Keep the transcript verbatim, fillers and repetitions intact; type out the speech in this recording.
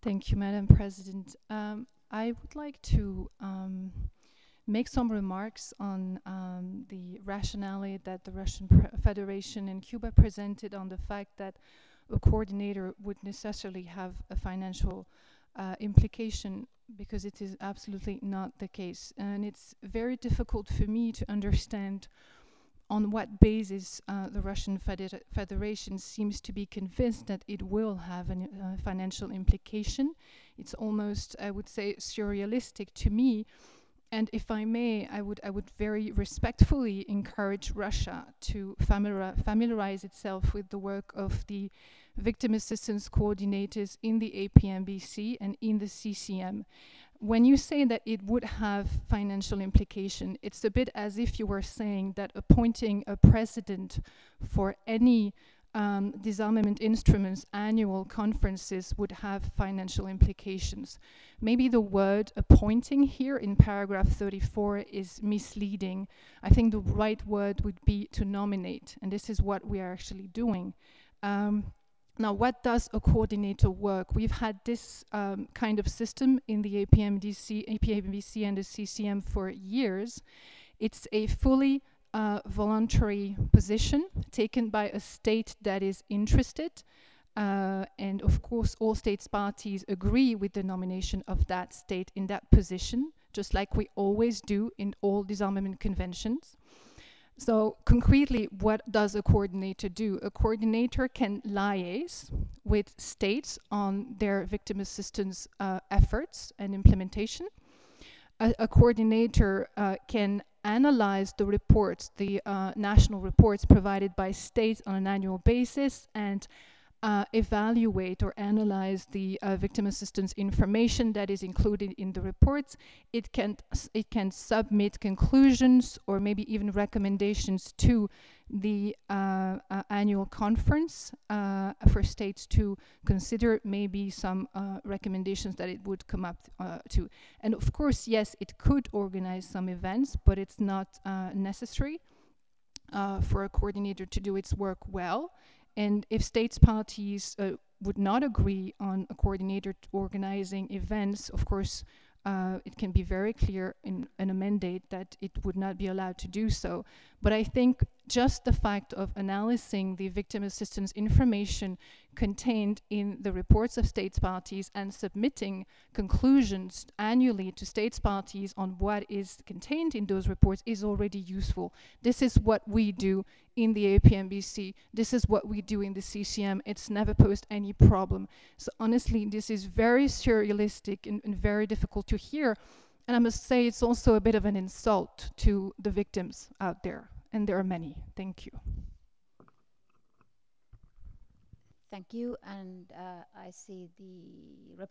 Thank you, Madam President. Um, I would like to um, make some remarks on um, the rationale that the Russian Pre- Federation and Cuba presented on the fact that a coordinator would necessarily have a financial uh, implication, because it is absolutely not the case. And it's very difficult for me to understand on what basis uh, the Russian Feder- Federation seems to be convinced that it will have a uh, financial implication. It's almost, I would say, surrealistic to me. And if I may, I would I would very respectfully encourage Russia to familiar, familiarize itself with the work of the victim assistance coordinators in the A P M B C and in the C C M. When you say that it would have financial implication, it's a bit as if you were saying that appointing a president for any um, disarmament instruments annual conferences would have financial implications. Maybe the word appointing here in paragraph thirty-four is misleading. I think the right word would be to nominate, and this is what we are actually doing. Um, now, what does a coordinator work? We've had this um, kind of system in the A P M D C, A P M B C and the C C M for years. It's a fully uh, voluntary position taken by a state that is interested. Uh, and of course, all states parties agree with the nomination of that state in that position, just like we always do in all disarmament conventions. So concretely, what does a coordinator do? A coordinator can liaise with states on their victim assistance uh, efforts and implementation. A, a coordinator uh, can analyze the reports, the uh, national reports provided by states on an annual basis, and uh, evaluate or analyze the uh, victim assistance information that is included in the reports. It can it can submit conclusions or maybe even recommendations to the uh, uh, annual conference uh, for states to consider, maybe some uh, recommendations that it would come up uh, to. And of course, yes, it could organize some events, but it's not uh, necessary uh, for a coordinator to do its work well. And if states parties uh, would not agree on a coordinator t- organizing events, of course, uh, it can be very clear in, in a mandate that it would not be allowed to do so. But I think just the fact of analyzing the victim assistance information contained in the reports of states parties and submitting conclusions annually to states parties on what is contained in those reports is already useful. This is what we do in the A P M B C. This is what we do in the C C M. It's never posed any problem. So honestly, this is very surrealistic and, and very difficult to hear. And I must say, it's also a bit of an insult to the victims out there. And there are many. Thank you. Thank you. And uh, I see the